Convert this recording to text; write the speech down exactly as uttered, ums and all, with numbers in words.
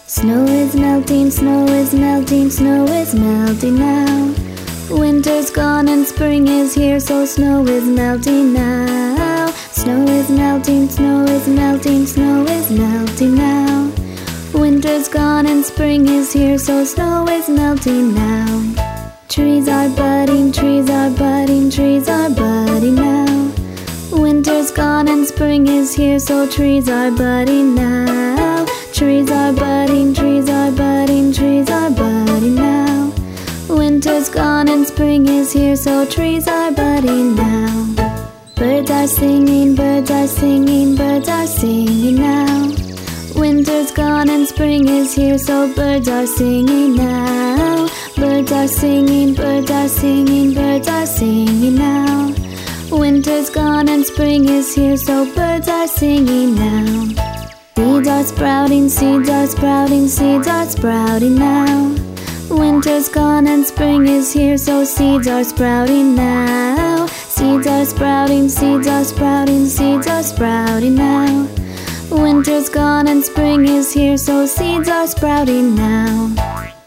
Snow is melting, snow is melting, snow is melting now. Winter's gone and spring is here, so snow is melting now. Snow is melting, snow is melting, snow is melting now. Winter's gone and spring is here, so snow is melting now. Trees are budding, trees are budding, trees are budding now. Winter's gone and spring is here, so trees are budding now. Trees are budding, trees are budding, trees are budding now. Winter's gone and spring is here, so trees are budding now. Birds are singing, birds are singing, birds are singing now. Winter's gone and spring is here, so birds are singing now. Birds are singing, birds are singing, birds are singing now. Winter's gone and spring is here, so birds are singing now. Seeds are sprouting, seeds are sprouting, seeds are sprouting now. Winter's gone and spring is here, so seeds are sprouting now. Seeds are sprouting, seeds are sprouting, seeds are sprouting now. Winter's gone and spring is here, so seeds are sprouting now.